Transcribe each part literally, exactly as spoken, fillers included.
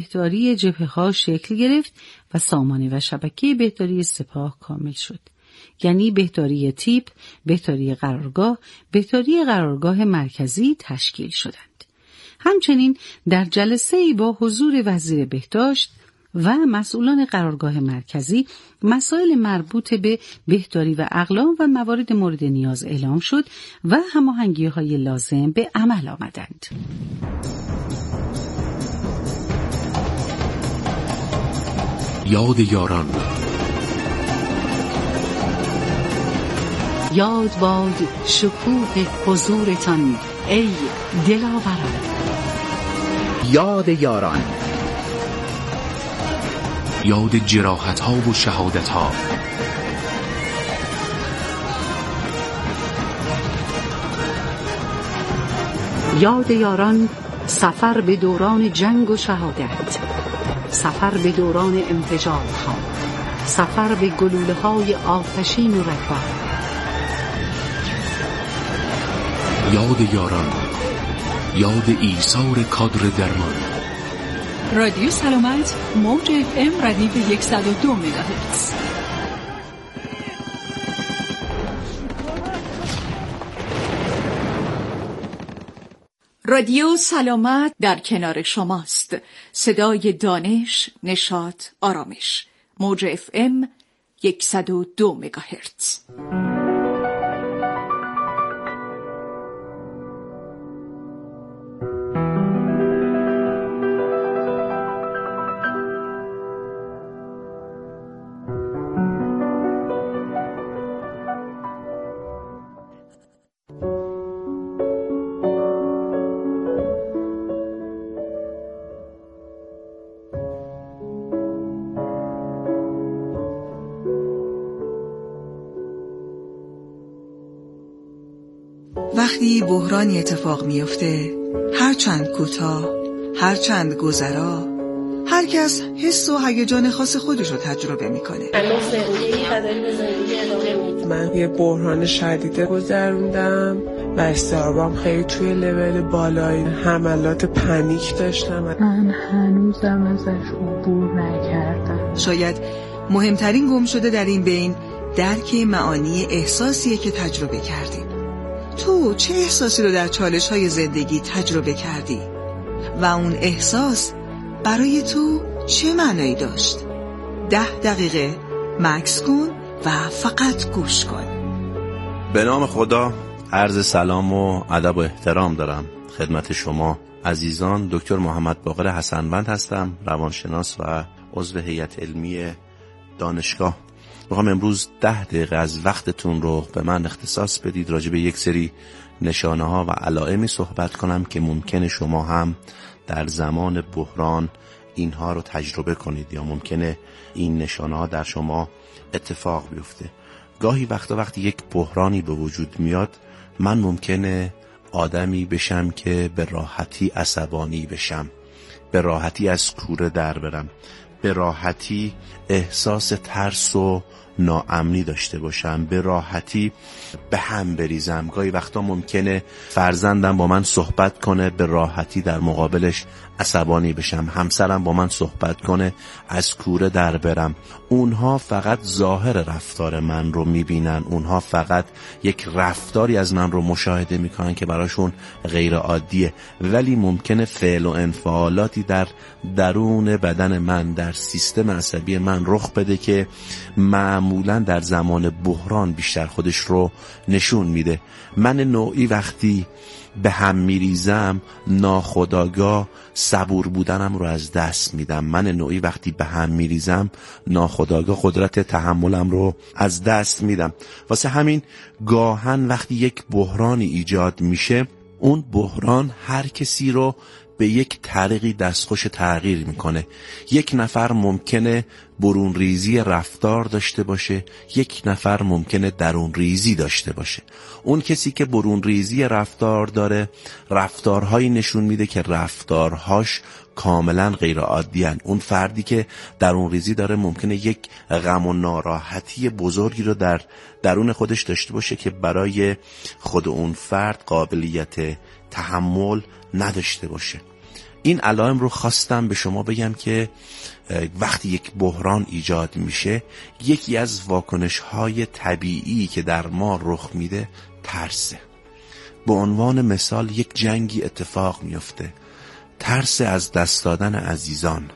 بهداری جبهه‌ها شکل گرفت و سامانه و شبکه بهداری سپاه کامل شد. یعنی بهداری تیپ، بهداری قرارگاه، بهداری قرارگاه مرکزی تشکیل شدند. همچنین در جلسه‌ای با حضور وزیر بهداشت و مسئولان قرارگاه مرکزی مسائل مربوط به بهداری و اقلام و موارد مورد نیاز اعلام شد و هماهنگی‌های لازم به عمل آمدند. یاد یاران. یاد باد شکوه حضورتان ای دلاوران. یاد یاران. یاد جراحت ها و شهادت ها. یاد یاران، سفر به دوران جنگ و شهادت، سفر به دوران انفجار ها، سفر به گلوله های آتشین و رگبار. یاد یاران، یاد ایثار کادر درمان. رادیو سلامت، موج اف ام ردیف صد و دو مگاهرتز. رادیو سلامت در کنار شماست. صدای دانش، نشاط، آرامش. موج اف ام صد و دو مگاهرتز. وقتی بحرانی اتفاق میفته، هر چند کوتاه، هر چند گذرا، هر کس حس و هیجان خاص خودش رو تجربه میکنه. من یه بحران شدید گذروندم و استرابم خیلی توی لول بالایی، حملات پنیک داشتم. من هنوزم ازش عبور نکردم. شاید مهمترین گم شده در این بین درک معانی احساسیه که تجربه کردیم. تو چه احساسی رو در چالش‌های زندگی تجربه کردی؟ و اون احساس برای تو چه معنایی داشت؟ ده دقیقه مکث کن و فقط گوش کن. به نام خدا، عرض سلام و ادب و احترام دارم خدمت شما عزیزان. دکتر محمد باقر حسنوند هستم، روانشناس و عضو هیئت علمی دانشگاه. میخوام امروز ده دقیقه از وقتتون رو به من اختصاص بدید، راجع به یک سری نشانه ها و علائمی صحبت کنم که ممکنه شما هم در زمان بحران اینها رو تجربه کنید یا ممکنه این نشانه ها در شما اتفاق بیفته. گاهی وقتا وقتی یک بحرانی به وجود میاد، من ممکنه آدمی بشم که به راحتی عصبانی بشم، به راحتی از کوره در برم، به راحتی احساس ترس و ناامنی داشته باشم، به راحتی به هم بریزم. گاهی وقتا ممکنه فرزندم با من صحبت کنه، به راحتی در مقابلش عصبانی بشم، همسرم با من صحبت کنه از کوره در برم. اونها فقط ظاهر رفتار من رو میبینن، اونها فقط یک رفتاری از من رو مشاهده میکنن که براشون غیر عادیه، ولی ممکنه فعل و انفعالاتی در درون بدن من، در سیستم عصبی من رخ بده که معمولا در زمان بحران بیشتر خودش رو نشون میده. من نوعی وقتی به هم میریزم، ناخودآگاه صبور بودنم رو از دست میدم. من نوعی وقتی به هم میریزم، ناخودآگاه قدرت تحملم رو از دست میدم. واسه همین گاهن وقتی یک بحرانی ایجاد میشه، اون بحران هر کسی رو به یک طریقی دستخوش تغییر میکنه. یک نفر ممکنه برون ریزی رفتار داشته باشه، یک نفر ممکنه درون ریزی داشته باشه. اون کسی که برون ریزی رفتار داره، رفتارهایی نشون میده که رفتارهاش کاملا غیر عادی هن. اون فردی که درون ریزی داره ممکنه یک غم و ناراحتی بزرگی رو در درون خودش داشته باشه که برای خود اون فرد قابلیت تحمل نداشته باشه. این علائم رو خواستم به شما بگم که وقتی یک بحران ایجاد میشه، یکی از واکنش‌های طبیعی که در ما رخ میده ترسه. به عنوان مثال یک جنگی اتفاق میفته، ترس از دست دادن عزیزان،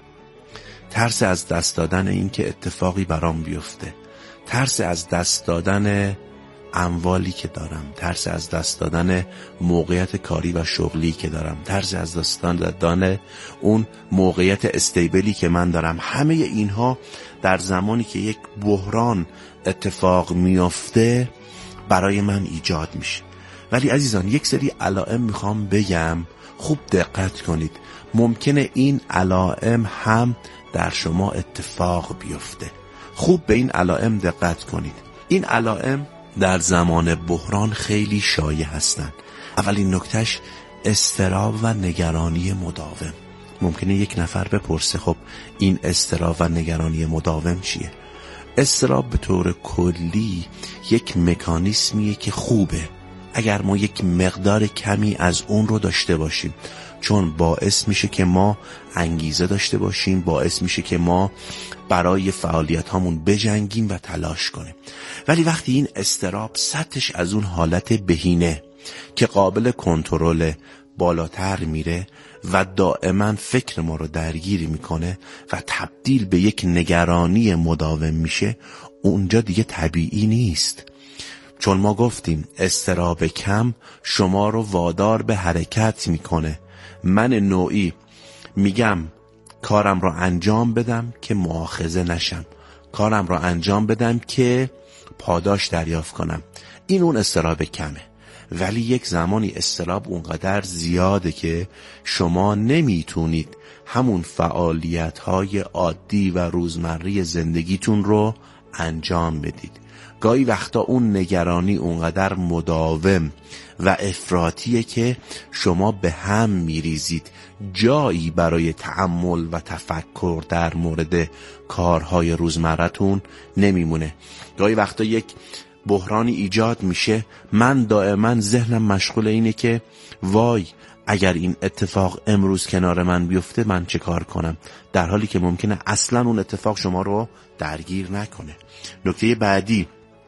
ترس از دست دادن این که اتفاقی برام بیفته، ترس از دست دادن اموالی که دارم، ترس از دست دادن موقعیت کاری و شغلی که دارم، ترس از دست دادن اون موقعیت استیبلی که من دارم. همه اینها در زمانی که یک بحران اتفاق میفته برای من ایجاد میشه. ولی عزیزان یک سری علائم میخوام بگم، خوب دقت کنید. ممکنه این علائم هم در شما اتفاق بیفته. خوب به این علائم دقت کنید. این علائم در زمان بحران خیلی شایع هستند. اولین نکتهش اضطراب و نگرانی مداوم. ممکنه یک نفر بپرسه خب این اضطراب و نگرانی مداوم چیه؟ اضطراب به طور کلی یک مکانیسمیه که خوبه اگر ما یک مقدار کمی از اون رو داشته باشیم، چون باعث میشه که ما انگیزه داشته باشیم، باعث میشه که ما برای فعالیت هامون بجنگیم و تلاش کنیم. ولی وقتی این اضطراب سطحش از اون حالت بهینه که قابل کنترل بالاتر میره و دائما فکر ما رو درگیر میکنه و تبدیل به یک نگرانی مداوم میشه، اونجا دیگه طبیعی نیست. چون ما گفتیم اضطراب کم شما رو وادار به حرکت میکنه. من نوعی میگم کارم رو انجام بدم که مؤاخذه نشم، کارم رو انجام بدم که پاداش دریافت کنم. این اون اضطراب کمه. ولی یک زمانی اضطراب اونقدر زیاده که شما نمیتونید همون فعالیت‌های عادی و روزمره زندگیتون رو انجام بدید. گاهی وقتا اون نگرانی اونقدر مداوم و افراطیه که شما به هم میریزید، جایی برای تأمل و تفکر در مورد کارهای روزمرتون نمیمونه. گاهی وقتا یک بحرانی ایجاد میشه، من دائما ذهنم مشغول اینه که وای اگر این اتفاق امروز کنار من بیفته من چه کار کنم، در حالی که ممکنه اصلا اون اتفاق شما رو درگیر نکنه. نکته بعدی،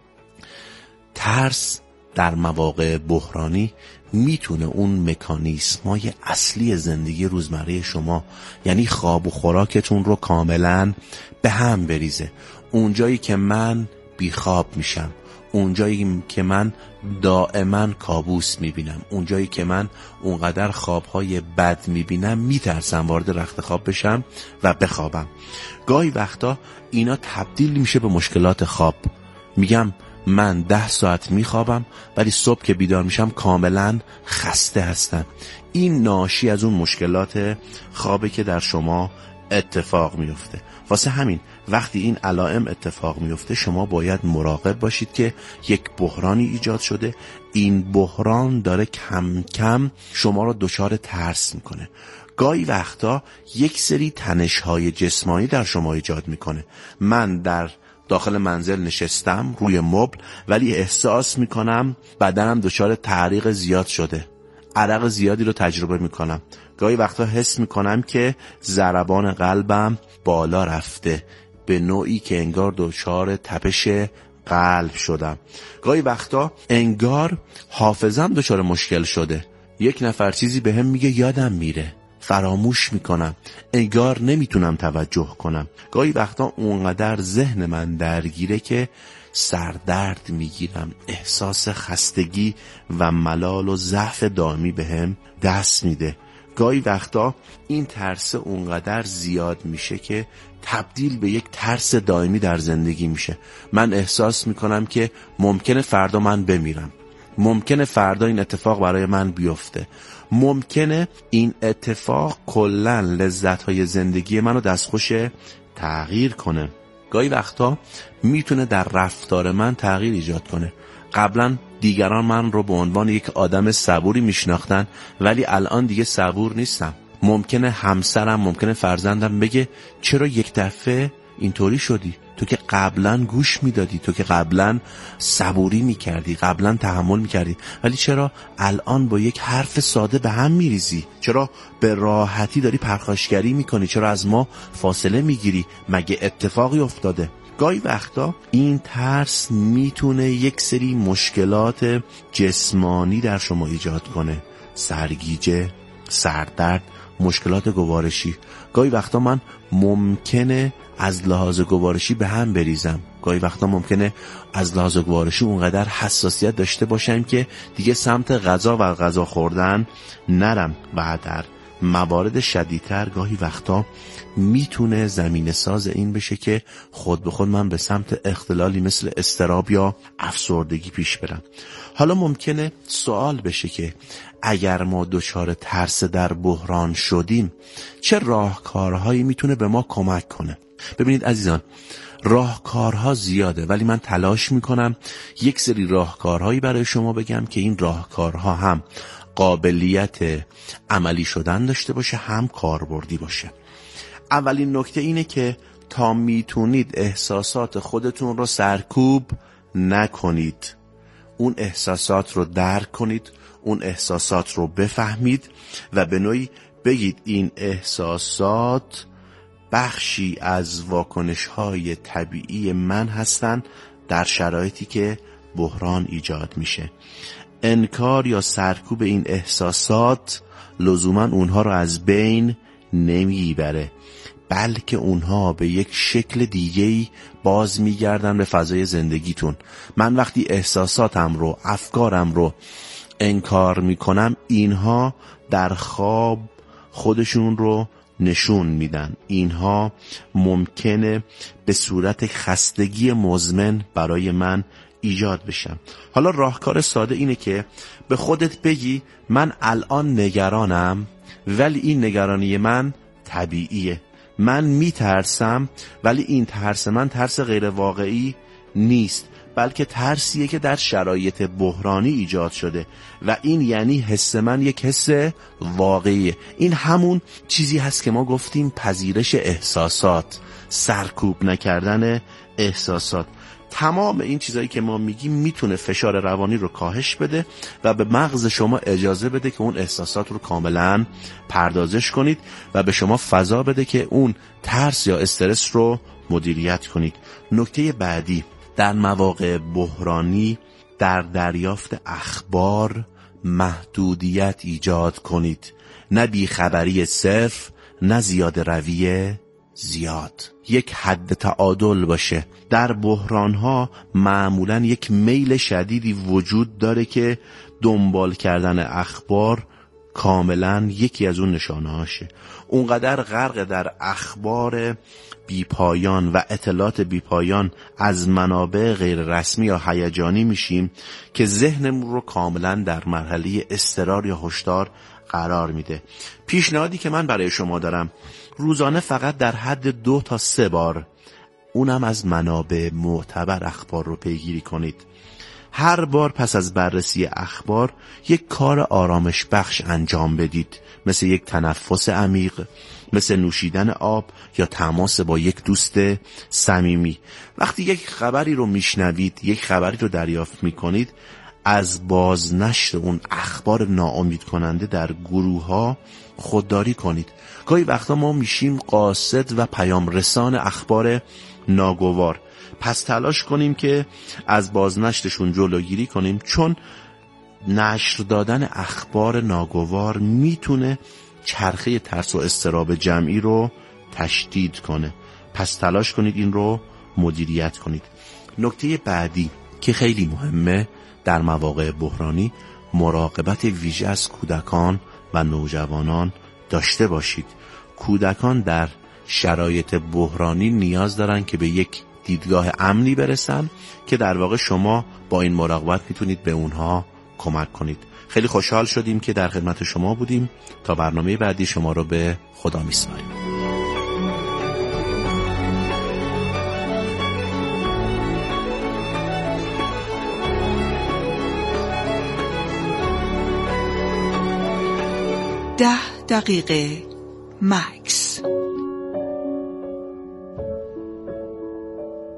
ترس در مواقع بحرانی میتونه اون مکانیسم‌های اصلی زندگی روزمره شما، یعنی خواب و خوراکتون رو کاملا به هم بریزه. اونجایی که من بیخواب میشم، اونجایی که من دائما کابوس میبینم، اونجایی که من اونقدر خوابهای بد میبینم، میترسم وارد رخت خواب بشم و بخوابم. گاهی وقتا اینا تبدیل میشه به مشکلات خواب. میگم من ده ساعت میخوابم ولی صبح که بیدار میشم کاملا خسته هستم. این ناشی از اون مشکلات خوابه که در شما اتفاق میفته. واسه همین وقتی این علائم اتفاق میفته شما باید مراقب باشید که یک بحرانی ایجاد شده. این بحران داره کم کم شما رو دچار ترس میکنه. گاهی وقتا یک سری تنش‌های جسمانی در شما ایجاد میکنه. من در داخل منزل نشستم روی مبل ولی احساس میکنم بدنم دچار تعریق زیاد شده، عرق زیادی رو تجربه میکنم. گاهی وقتا حس میکنم که ضربان قلبم بالا رفته به نوعی که انگار دچار تپش قلب شدم. گاهی وقتا انگار حافظم دچار مشکل شده، یک نفر چیزی به هم میگه یادم میره، فراموش میکنم، انگار نمیتونم توجه کنم. گاهی وقتا اونقدر ذهن من درگیره که سردرد میگیرم، احساس خستگی و ملال و ضعف دائمی به هم دست میده. گاهی وقتا این ترس اونقدر زیاد میشه که تبدیل به یک ترس دائمی در زندگی میشه. من احساس میکنم که ممکنه فردا من بمیرم، ممکنه فردا این اتفاق برای من بیفته، ممکنه این اتفاق کلاً لذت‌های زندگی منو دستخوش تغییر کنه. گاهی وقتا میتونه در رفتار من تغییر ایجاد کنه. قبلا دیگران من رو به عنوان یک آدم صبوری میشناختن ولی الان دیگه صبور نیستم. ممکنه همسرم، ممکنه فرزندم بگه چرا یک دفعه اینطوری شدی؟ تو که قبلا گوش میدادی، تو که قبلا صبوری میکردی، قبلا تحمل میکردی، ولی چرا الان با یک حرف ساده به هم میریزی؟ چرا به راحتی داری پرخاشگری میکنی؟ چرا از ما فاصله میگیری؟ مگه اتفاقی افتاده؟ گاهی وقتا این ترس میتونه یک سری مشکلات جسمانی در شما ایجاد کنه، سرگیجه، سردرد، مشکلات گوارشی. گاهی وقتا من ممکنه از لحاظ گوارشی به هم بریزم، گاهی وقتا ممکنه از لحاظ گوارشی اونقدر حساسیت داشته باشم که دیگه سمت غذا و غذا خوردن نرم و در موارد شدیدتر گاهی وقتا میتونه زمینه ساز این بشه که خود به خود من به سمت اختلالی مثل اضطراب یا افسردگی پیش برم. حالا ممکنه سوال بشه که اگر ما دچار ترس در بحران شدیم چه راهکارهایی میتونه به ما کمک کنه؟ ببینید عزیزان، راهکارها زیاده، ولی من تلاش میکنم یک سری راهکارهایی برای شما بگم که این راهکارها هم قابلیت عملی شدن داشته باشه، هم کاربردی باشه. اولین نکته اینه که تا میتونید احساسات خودتون رو سرکوب نکنید. اون احساسات رو درک کنید، اون احساسات رو بفهمید و به نوعی بگید این احساسات بخشی از واکنش‌های طبیعی من هستن در شرایطی که بحران ایجاد میشه. انکار یا سرکوب این احساسات لزوما اونها رو از بین نمیبره، بلکه اونها به یک شکل دیگه‌ای باز میگردن به فضای زندگیتون. من وقتی احساساتم رو، افکارم رو انکار میکنم، اینها در خواب خودشون رو نشون میدن. اینها ممکنه به صورت خستگی مزمن برای من ایجاد بشن. حالا راهکار ساده اینه که به خودت بگی من الان نگرانم، ولی این نگرانی من طبیعیه. من میترسم، ولی این ترس من ترس غیر واقعی نیست، بلکه ترسیه که در شرایط بحرانی ایجاد شده و این یعنی حس من یک حس واقعیه. این همون چیزی هست که ما گفتیم پذیرش احساسات، سرکوب نکردن احساسات. تمام این چیزایی که ما میگیم میتونه فشار روانی رو کاهش بده و به مغز شما اجازه بده که اون احساسات رو کاملا پردازش کنید و به شما فضا بده که اون ترس یا استرس رو مدیریت کنید. نکته بعدی، در مواقع بحرانی در دریافت اخبار محدودیت ایجاد کنید. نه بیخبری صرف، نه زیاده روی زیاد. یک حد تعادل باشه. در بحرانها معمولا یک میل شدیدی وجود داره که دنبال کردن اخبار کاملا یکی از اون نشانه هاشه. اونقدر غرق در اخبار بیپایان و اطلاعات بیپایان از منابع غیر رسمی یا هیجانی میشیم که ذهنمون رو کاملا در مرحله اضطرار یا هشدار قرار میده. پیشنهادی که من برای شما دارم، روزانه فقط در حد دو تا سه بار، اونم از منابع معتبر، اخبار رو پیگیری کنید. هر بار پس از بررسی اخبار یک کار آرامش بخش انجام بدید، مثل یک تنفس عمیق، مثل نوشیدن آب یا تماس با یک دوست صمیمی. وقتی یک خبری رو میشنوید، یک خبری رو دریافت میکنید، از بازنشر اون اخبار ناامید کننده در گروه ها خودداری کنید. گاهی وقتا ما میشیم قاصد و پیام رسان اخبار ناگوار، پس تلاش کنیم که از بازنشرشون جلوگیری کنیم، چون نشر دادن اخبار ناگوار میتونه چرخه ترس و اضطراب جمعی رو تشدید کنه. پس تلاش کنید این رو مدیریت کنید. نکته بعدی که خیلی مهمه در مواقع بحرانی، مراقبت ویژه از کودکان و نوجوانان داشته باشید. کودکان در شرایط بحرانی نیاز دارن که به یک دیدگاه امنی برسن که در واقع شما با این مراقبت میتونید به اونها کمک کنید. خیلی خوشحال شدیم که در خدمت شما بودیم. تا برنامه بعدی شما رو به خدا میسپاریم. ده دقیقه مکس.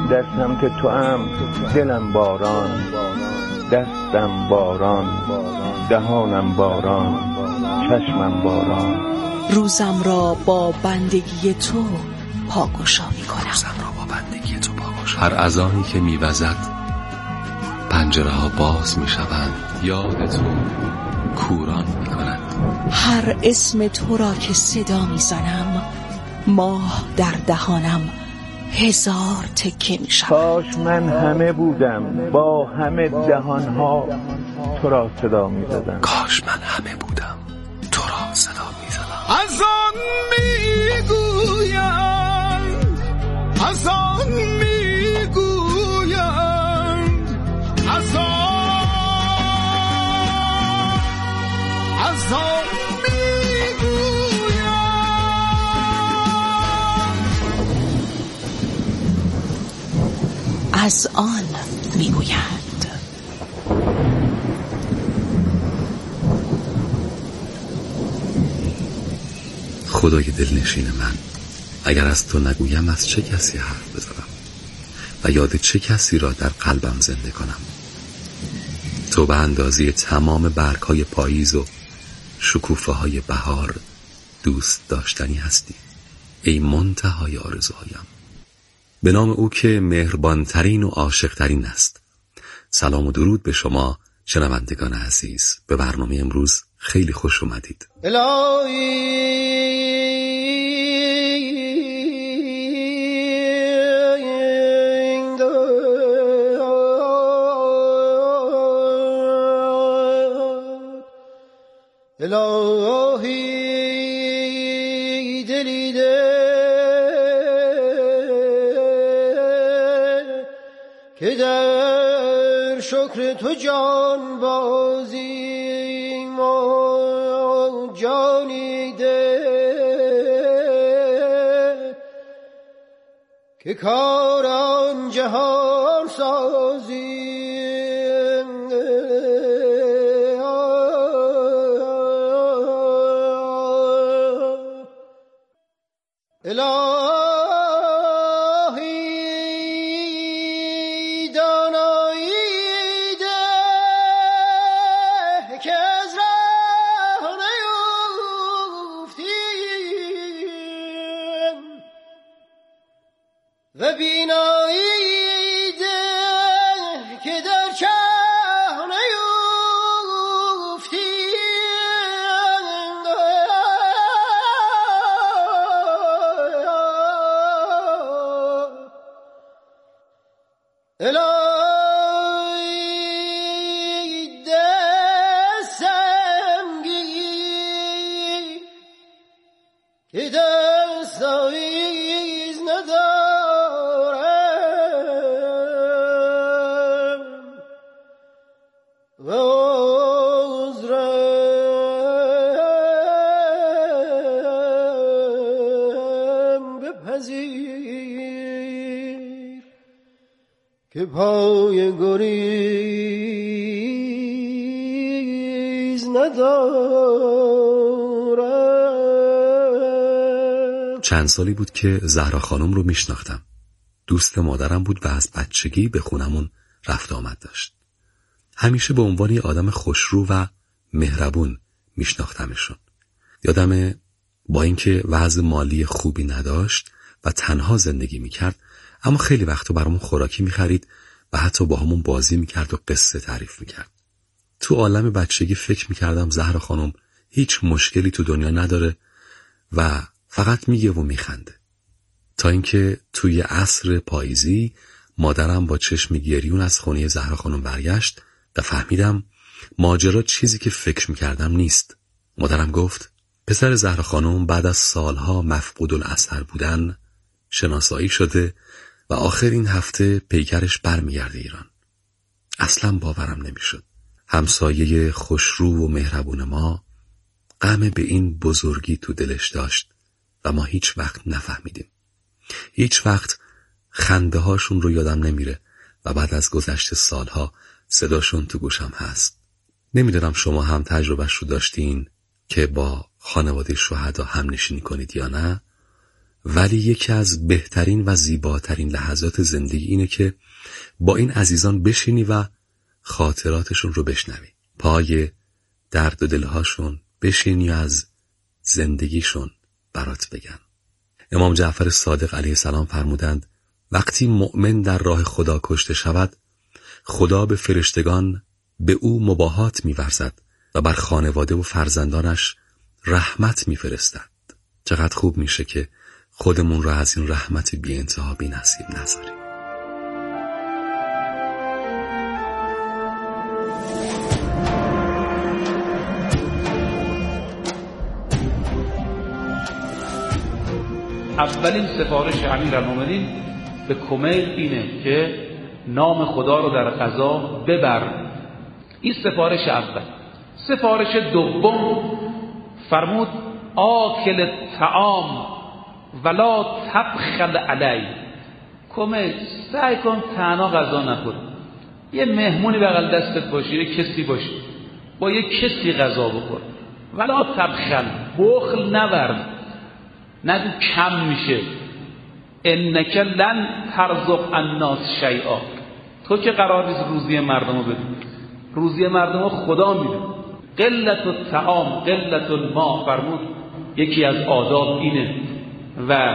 در سمت تو ام دلم باران، دستم باران، دهانم باران، چشمم باران. روزم را با بندگی تو پاگشا می کنم. روزم را با بندگی تو پاگشا. هر اذانی که میوزد پنجره ها باز می شوند، یاد تو کوران می کند. هر اسم تو را که صدا می زنم ماه در دهانم هزار تکه می شود. کاش من همه بودم با همه دهانها تو را صدا می زدم. کاش من همه بودم تو را صدا می زدم. از آن می گویم، از آن می گویم، از آن از آن می گویم. از آن می گویند. خدای دلنشین من، اگر از تو نگویم از چه کسی حرف بزنم و یاد چه کسی را در قلبم زنده کنم؟ تو به اندازه تمام برگ‌های پاییز و شکوفه‌های بهار دوست داشتنی هستی، ای منتهای آرزوهایم. به نام او که مهربانترین و عاشقترین است. سلام و درود به شما شنوندگان عزیز. به برنامه امروز خیلی خوش اومدید. الهی دلی ده که در شکر تو جان بازی ما جانی ده که کاران جهان سازی الهی دانایی ده که از راه نیفتیم و بینایی ده که در چه الهی دستم گیر که دست آویز ندارم و عذرم بپذیر که پای گریز ندارم. چند سالی بود که زهرا خانم رو میشناختم. دوست مادرم بود و از بچگی به خونمون رفت آمد داشت. همیشه به عنوان یه آدم خوشرو و مهربون میشناختمشون. یادمه با اینکه وضع مالی خوبی نداشت و تنها زندگی میکرد، اما خیلی وقتو برامون خوراکی میخرید و حتی با همون بازی میکرد و قصه تعریف میکرد. تو عالم بچگی فکر میکردم زهرا خانم هیچ مشکلی تو دنیا نداره و فقط میگه و میخنده. تا اینکه توی عصر پاییزی مادرم با چشم گریون از خونه زهرا خانم برگشت و فهمیدم ماجرا چیزی که فکر میکردم نیست. مادرم گفت پسر زهرا خانم بعد از سالها مفقود الاثر بودن شناسایی شده و آخر این هفته پیکرش برمیگرده ایران. اصلا باورم نمیشد. همسایه خوشرو و مهربون ما غم به این بزرگی تو دلش داشت و ما هیچ وقت نفهمیدیم. هیچ وقت خنده هاشون رو یادم نمیره و بعد از گذشت سالها صداشون تو گوشم هست. نمیدونم شما هم تجربهش رو داشتین که با خانواده شهدا هم نشینی کنید یا نه، ولی یکی از بهترین و زیباترین لحظات زندگی اینه که با این عزیزان بشینی و خاطراتشون رو بشنوی. پای درد و دلهاشون بشینی و از زندگیشون برات بگن. امام جعفر صادق علیه السلام فرمودند وقتی مؤمن در راه خدا کشته شود، خدا به فرشتگان به او مباهات می‌ورزد و بر خانواده و فرزندانش رحمت می‌فرستد. چقدر خوب میشه که خودمون را از این رحمت بی انتها بی نصیب نذاریم. اولین سفارش امیرالمومنین به کمیل اینه که نام خدا رو در قضا ببر. این سفارش اول. سفارش دوم فرمود آکل طعام ولا تبخل علی. کمیل سعی کن تنها غذا نخور، یه مهمونی بغل دستت باشه، یه کسی باشه، با یه کسی غذا بخور. ولا تبخل، بخل نورد، نگو کم میشه. انک لن ترزق الناس شیئا، تو که قرار نیست روزی مردم رو بدی، روزی مردم رو خدا میده. قلت الطعام قلت الماء فرمود یکی از آداب اینه. و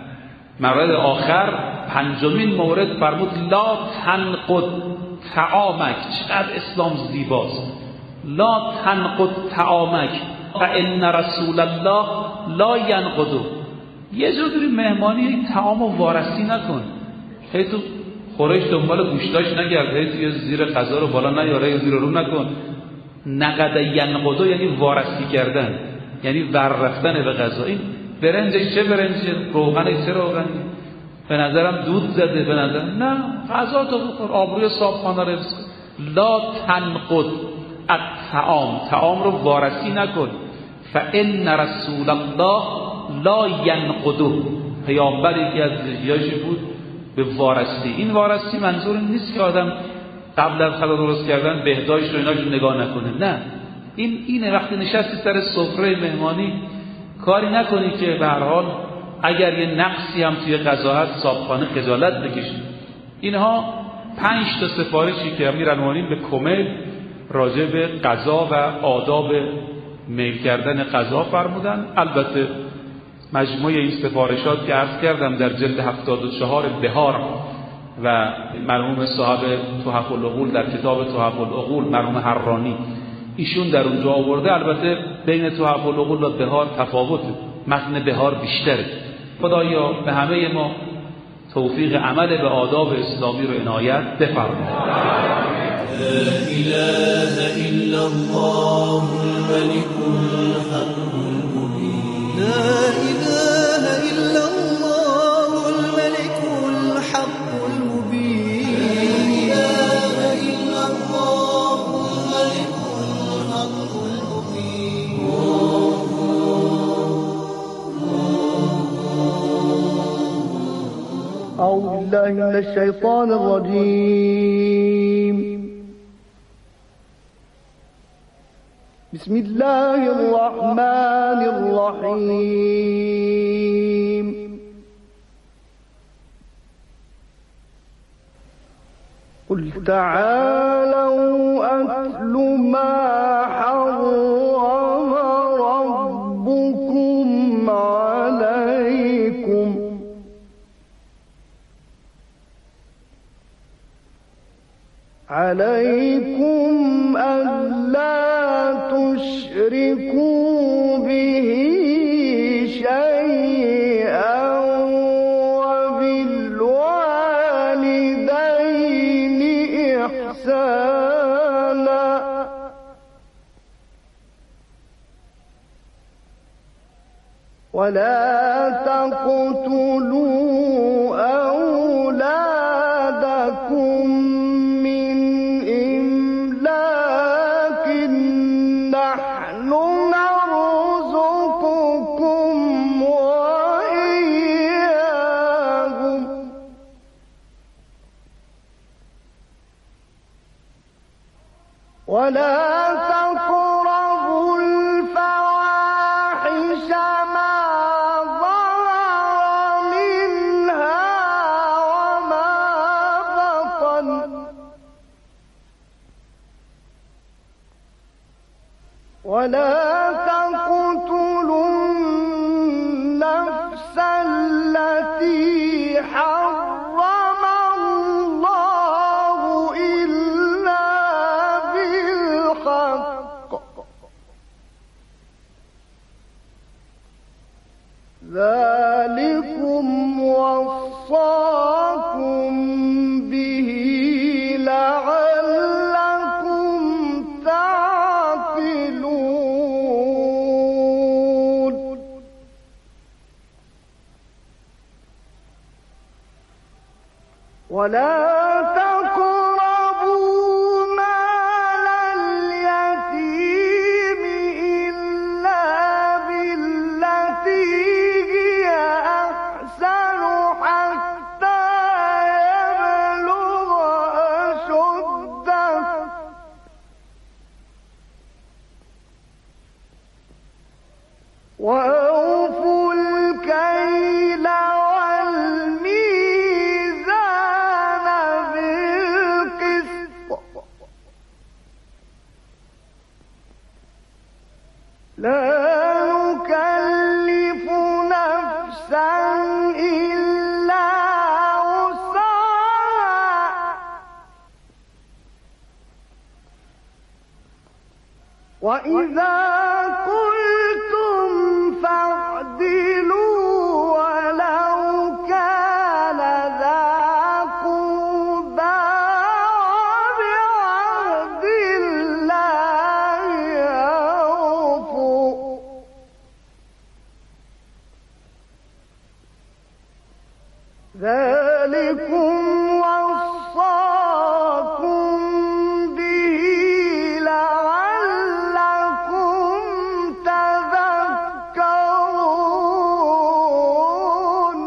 مورد آخر پنجمین مورد فرمود لا تنقض طعامک. چقدر اسلام زیباست. لا تنقض طعامک فان رسول الله لا ینقضه. یه جوری مهمانی طعامو وارسی نکن، هی تو خورش دنبال گوشتاش نگرد، هی تو زیر غذا رو بالا نیاره، یا زیر رو نکن. نقد ینقضه یعنی وارسی کردن، یعنی ور رفتن به غذا. این برنجش چه برنجه، روغنش چه روغنی، به نظرم دود زده، به نظرم نه، غذا تو بخور، آبروی صابخانه رو حفظ کن. لا تنقض الطعام، طعام رو وارسی نکن. فان رسول الله لا ینقضه. پیامبر یکی از ویژگیاش بود به وارسی. این وارسی منظور نیست که آدم قبل از غذا درست کردن بهداشت رو ایناشو نگاه نکنه، نه. این اینه وقتی نشستی سر سفره مهمانی کاری نکنی که به هر حال اگر یه نقصی هم توی غذا هست صابخانه خجالت بکشی. اینها پنج تا سفارشی که امیرالمومنین به کمیل راجع به غذا و آداب میل کردن غذا فرمودن. البته مجموع این سفارشات که عرض کردم در جلد هفتاد و چهار بهار و مرحوم صاحب تحف العقول در کتاب تحف العقول مرحوم حرانی ایشون در اونجا آورده. البته بین تحف العقول و بهار تفاوته، متن بهار بیشتره. خدایا به همه ما توفیق عمل به آداب اسلامی رو عنایت بفرماید. لا اله الا الله الملك الحق المبين. لا اله الا الله الملك الحق المبين. لا اله الا الله الملك الحق المبين. أعوذ بالله من الشيطان الرجيم. بسم الله الرحمن الرحيم. قل تعالوا أتل ما حرم ربكم عليكم عليكم ألا تشركوا به شيئا وبالوالدين إحسانا ولا تقتلوا أولادكم من إملاق نحن نرزقكم وإياهم ولا تقربوا الفواحش ما ظهر ولا تقتلوا النفس التي حرم الله إلا بالحق ذلكم وصاكم به لعلكم تعقلون ولا تقربوا مال اليتيم إلا بالتي هي أحسن حتى يبلغ أشده وأوفوا الكيل والميزان بالقسط لا نكلف نفسا إلا وسعها وإذا قلتم فاعدلوا ولو كان ذا قربى وبعهد الله أوفوا ذلكم وصاكم به لعلكم تذكرون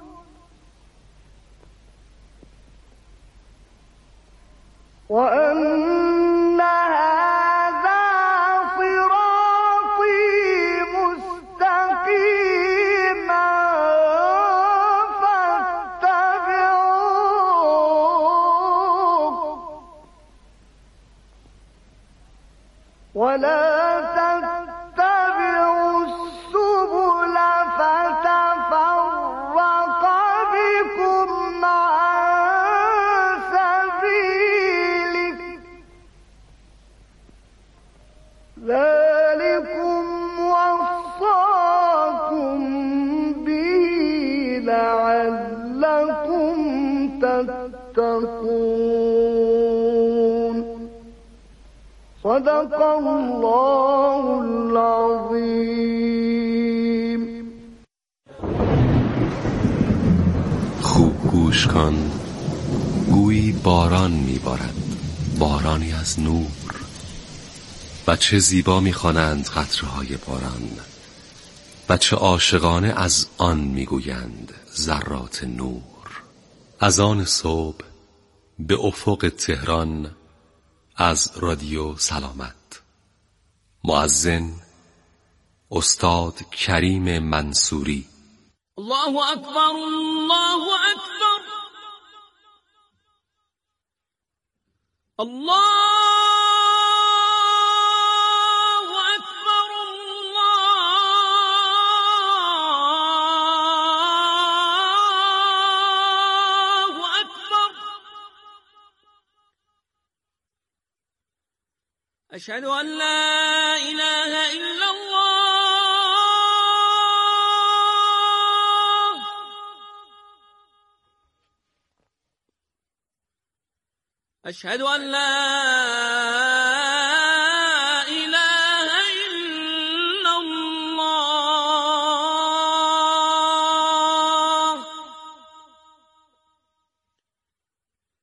وأن هذا صراطي مستقيما فاتبعوه ولا تتبعوا السبل فتفرق بكم عن سبيله ذلكم وصاكم به لعلكم تتقون صدق الله العظیم. خوب گوش کن، گویی باران میبارد، بارانی از نور. و چه زیبا میخوانند قطره‌های باران، و چه عاشقانه از آن میگویند ذرات نور. از آن صبح به افق تهران از رادیو سلامت. مؤذن استاد کریم منصوری. الله اکبر الله اکبر الله اکبر الله اکبر اشهد ان لا اله الا الله اشهد ان لا